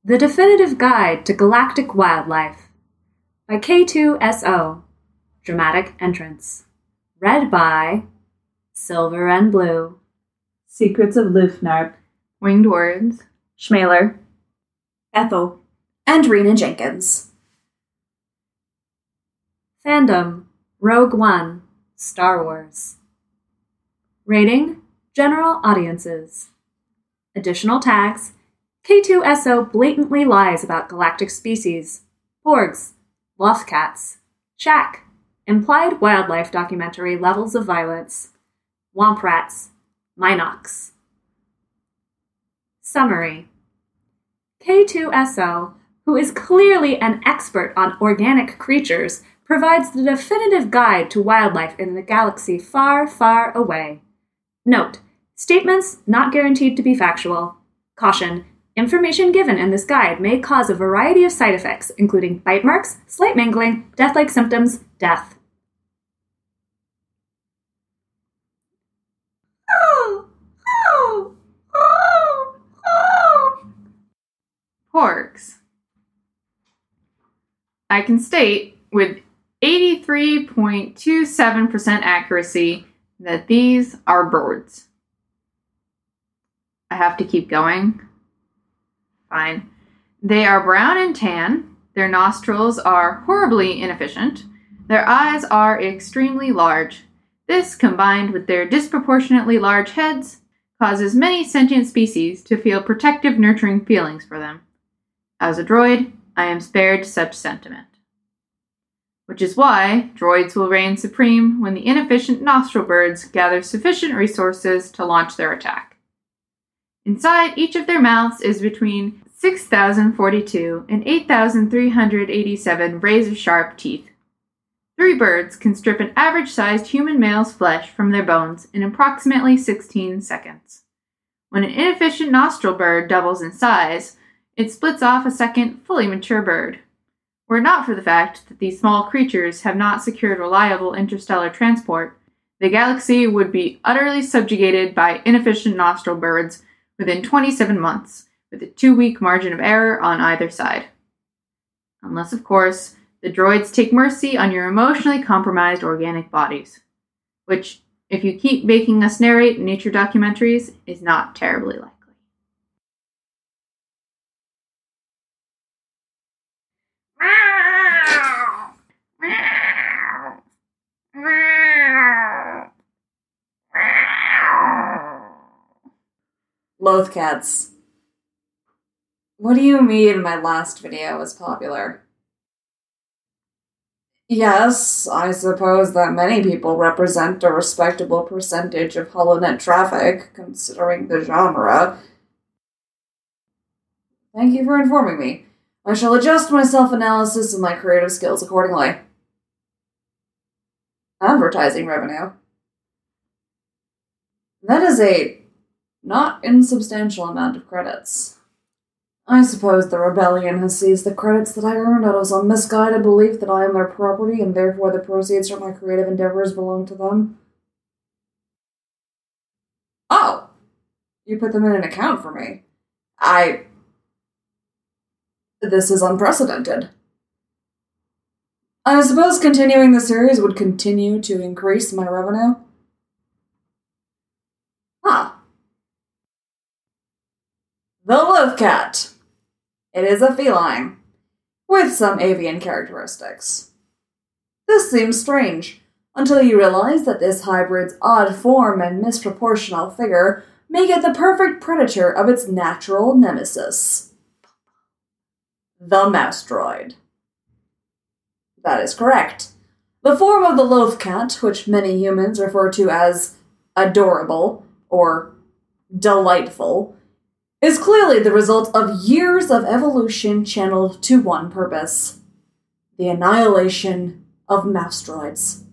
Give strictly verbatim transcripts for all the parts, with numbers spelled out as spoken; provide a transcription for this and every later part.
The Definitive Guide to Galactic Wildlife by K two S O. Dramatic Entrance. Read by Silver and Blue. Secrets of Lufnarp. Winged Words. Schmaler. Ethel. And Rena Jenkins. Fandom. Rogue One. Star Wars. Rating. General Audiences. Additional tags. K two S O blatantly lies about galactic species. Porgs. Lothcats. Shack. Implied wildlife documentary levels of violence. Womp rats. Minox. Summary. K two S O, who is clearly an expert on organic creatures, provides the definitive guide to wildlife in the galaxy far, far away. Note, statements not guaranteed to be factual. Caution, information given in this guide may cause a variety of side effects, including bite marks, slight mangling, death-like symptoms, death. Porgs. I can state with eighty-three point two seven percent accuracy that these are birds. I have to keep going. Fine. They are brown and tan. Their nostrils are horribly inefficient. Their eyes are extremely large. This, combined with their disproportionately large heads, causes many sentient species to feel protective, nurturing feelings for them. As a droid, I am spared such sentiment. Which is why droids will reign supreme when the inefficient nostril birds gather sufficient resources to launch their attack. Inside each of their mouths is between six thousand forty-two and eight thousand three hundred eighty-seven razor-sharp teeth. Three birds can strip an average-sized human male's flesh from their bones in approximately sixteen seconds. When an inefficient nostril bird doubles in size, it splits off a second, fully mature bird. Were it not for the fact that these small creatures have not secured reliable interstellar transport, the galaxy would be utterly subjugated by inefficient nostril birds within twenty-seven months, with a two-week margin of error on either side. Unless, of course, the droids take mercy on your emotionally compromised organic bodies, which, if you keep making us narrate nature documentaries, is not terribly likely. Lothcats. What do you mean my last video was popular? Yes, I suppose that many people represent a respectable percentage of HoloNet traffic, considering the genre. Thank you for informing me. I shall adjust my self-analysis and my creative skills accordingly. Advertising revenue. That is a not insubstantial amount of credits. I suppose the rebellion has seized the credits that I earned out of some misguided belief that I am their property and therefore the proceeds from my creative endeavors belong to them. Oh! You put them in an account for me. I... This is unprecedented. I suppose continuing the series would continue to increase my revenue? Huh. The Lothcat. It is a feline, with some avian characteristics. This seems strange, until you realize that this hybrid's odd form and misproportional figure make it the perfect predator of its natural nemesis. The mouse droid. That is correct. The form of the Lothcat, which many humans refer to as adorable or delightful, is clearly the result of years of evolution channeled to one purpose: the annihilation of mouse droids.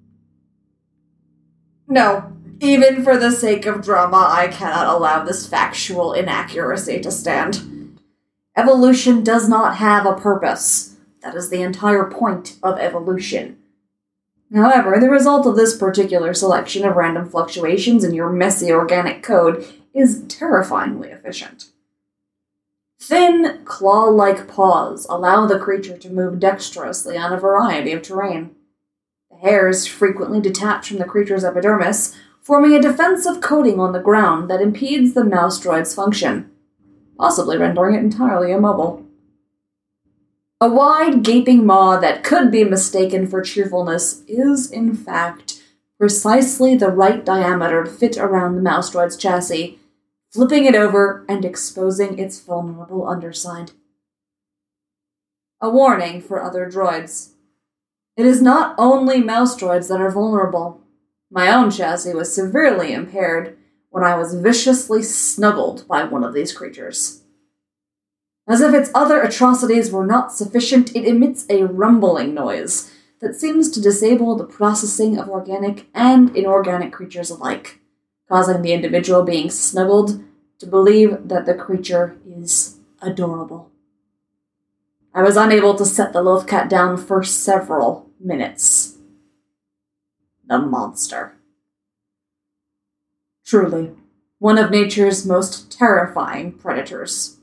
No, even for the sake of drama, I cannot allow this factual inaccuracy to stand. Evolution does not have a purpose. That is the entire point of evolution. However, the result of this particular selection of random fluctuations in your messy organic code is terrifyingly efficient. Thin, claw-like paws allow the creature to move dexterously on a variety of terrain. The hairs frequently detach from the creature's epidermis, forming a defensive coating on the ground that impedes the mouse droid's function, possibly rendering it entirely immobile. A wide, gaping maw that could be mistaken for cheerfulness is, in fact, precisely the right diameter to fit around the mouse droid's chassis, flipping it over and exposing its vulnerable underside. A warning for other droids. It is not only mouse droids that are vulnerable. My own chassis was severely impaired when I was viciously snuggled by one of these creatures. As if its other atrocities were not sufficient, it emits a rumbling noise that seems to disable the processing of organic and inorganic creatures alike, causing the individual being snuggled to believe that the creature is adorable. I was unable to set the loaf cat down for several minutes. The monster. Truly, one of nature's most terrifying predators.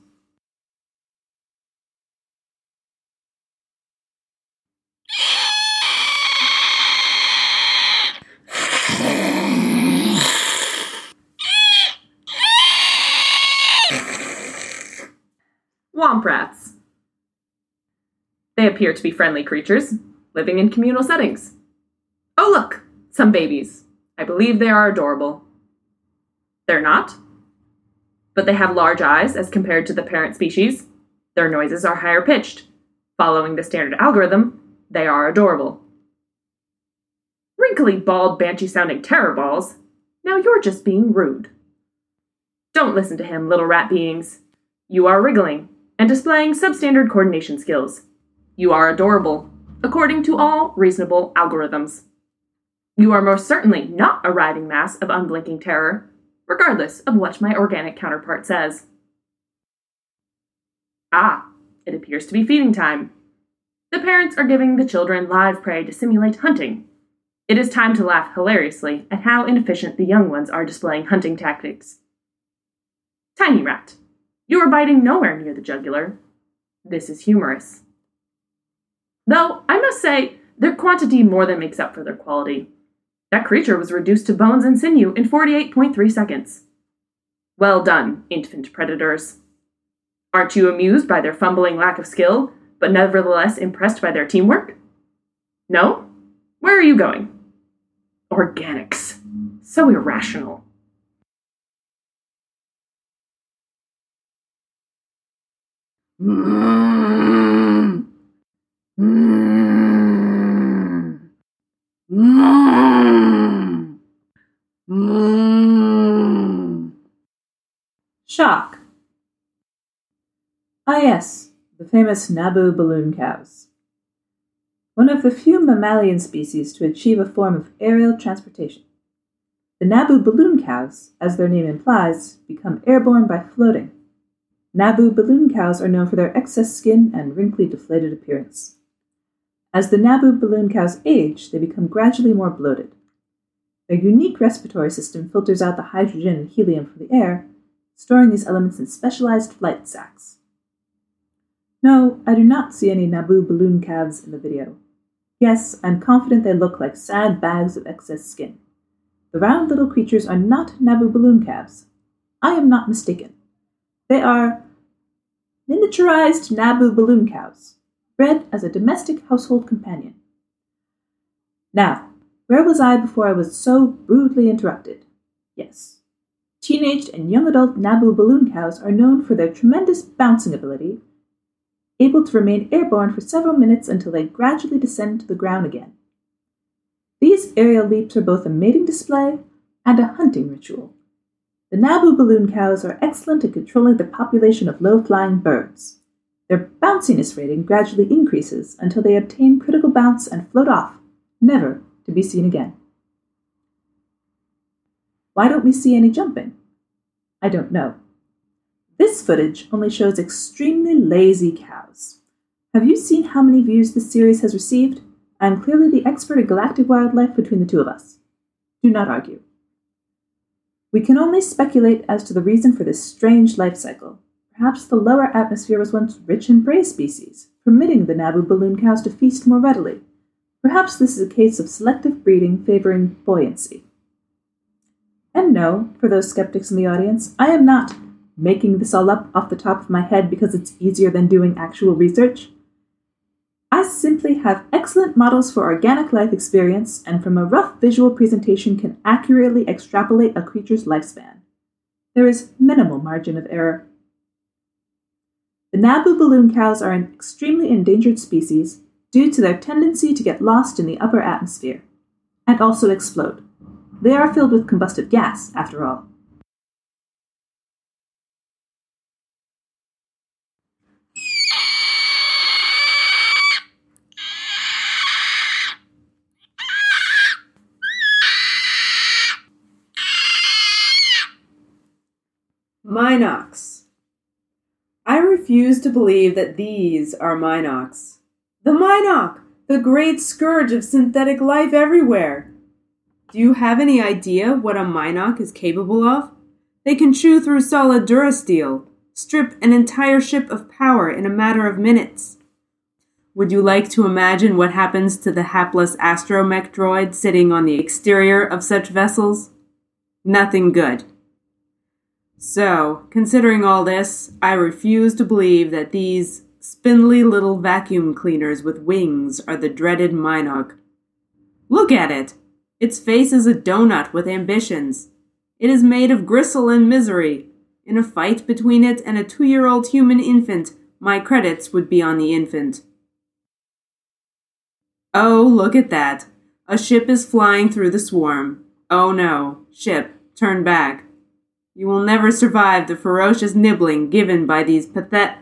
Womp rats. They appear to be friendly creatures, living in communal settings. Oh look, some babies. I believe they are adorable. They're not. But they have large eyes as compared to the parent species. Their noises are higher pitched. Following the standard algorithm, they are adorable. Wrinkly, bald, banshee-sounding terror balls. Now you're just being rude. Don't listen to him, little rat beings. You are wriggling and displaying substandard coordination skills. You are adorable, according to all reasonable algorithms. You are most certainly not a riding mass of unblinking terror, regardless of what my organic counterpart says. Ah, it appears to be feeding time. The parents are giving the children live prey to simulate hunting. It is time to laugh hilariously at how inefficient the young ones are displaying hunting tactics. Tiny rat, you are biting nowhere near the jugular. This is humorous. Though, I must say, their quantity more than makes up for their quality. That creature was reduced to bones and sinew in forty-eight point three seconds. Well done, infant predators. Aren't you amused by their fumbling lack of skill, but nevertheless impressed by their teamwork? No? Where are you going? Organics. So irrational. Mm. Mm. Mm. Mm. Shock. Ah yes, the famous Naboo balloon cows. One of the few mammalian species to achieve a form of aerial transportation. The Naboo balloon cows, as their name implies, become airborne by floating. Naboo balloon cows are known for their excess skin and wrinkly, deflated appearance. As the Naboo balloon cows age, they become gradually more bloated. Their unique respiratory system filters out the hydrogen and helium from the air, storing these elements in specialized flight sacs. No, I do not see any Naboo balloon calves in the video. Yes, I'm confident they look like sad bags of excess skin. The round little creatures are not Naboo balloon calves. I am not mistaken. They are miniaturized Naboo balloon cows, bred as a domestic household companion. Now, where was I before I was so rudely interrupted? Yes. Teenaged and young adult Naboo balloon cows are known for their tremendous bouncing ability, able to remain airborne for several minutes until they gradually descend to the ground again. These aerial leaps are both a mating display and a hunting ritual. The Naboo balloon cows are excellent at controlling the population of low-flying birds. Their bounciness rating gradually increases until they obtain critical bounce and float off, never to be seen again. Why don't we see any jumping? I don't know. This footage only shows extremely lazy cows. Have you seen how many views this series has received? I am clearly the expert in galactic wildlife between the two of us. Do not argue. We can only speculate as to the reason for this strange life cycle. Perhaps the lower atmosphere was once rich in prey species, permitting the Naboo balloon cows to feast more readily. Perhaps this is a case of selective breeding favoring buoyancy. And no, for those skeptics in the audience, I am not making this all up off the top of my head because it's easier than doing actual research. I simply have excellent models for organic life experience, and from a rough visual presentation can accurately extrapolate a creature's lifespan. There is minimal margin of error. The Naboo balloon cows are an extremely endangered species due to their tendency to get lost in the upper atmosphere, and also explode. They are filled with combustive gas, after all. Minox. I refuse to believe that these are Minox. The Minoc, the great scourge of synthetic life everywhere. Do you have any idea what a Minoc is capable of? They can chew through solid durasteel, strip an entire ship of power in a matter of minutes. Would you like to imagine what happens to the hapless astromech droid sitting on the exterior of such vessels? Nothing good. So, considering all this, I refuse to believe that these spindly little vacuum cleaners with wings are the dreaded Minoc. Look at it! Its face is a donut with ambitions. It is made of gristle and misery. In a fight between it and a two-year-old human infant, my credits would be on the infant. Oh, look at that. A ship is flying through the swarm. Oh no, ship, turn back. You will never survive the ferocious nibbling given by these pathet...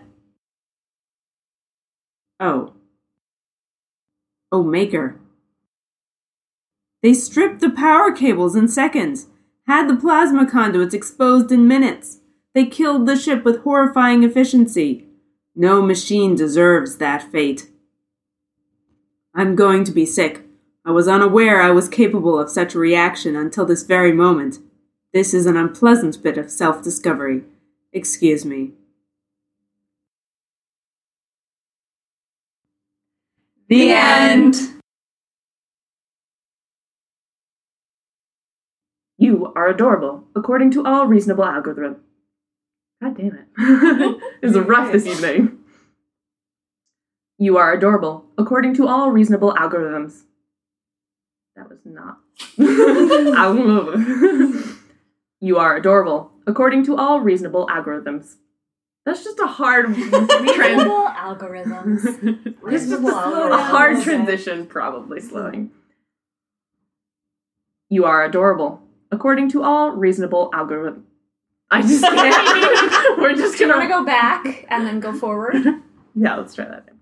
Oh. Oh, Maker. They stripped the power cables in seconds, had the plasma conduits exposed in minutes. They killed the ship with horrifying efficiency. No machine deserves that fate. I'm going to be sick. I was unaware I was capable of such a reaction until this very moment. This is an unpleasant bit of self-discovery. Excuse me. The end. You are adorable, according to all reasonable algorithm. God damn it. This is rough this evening. You are adorable, according to all reasonable algorithms. That was not. You are adorable, according to all reasonable algorithms. That's just a hard Reasonable trend. algorithms. Just a, Reasonable a hard algorithms. transition, probably slowing. You are adorable, according to all reasonable algorithms. I just can't. We're just Do you gonna want to go back and then go forward? Yeah, let's try that.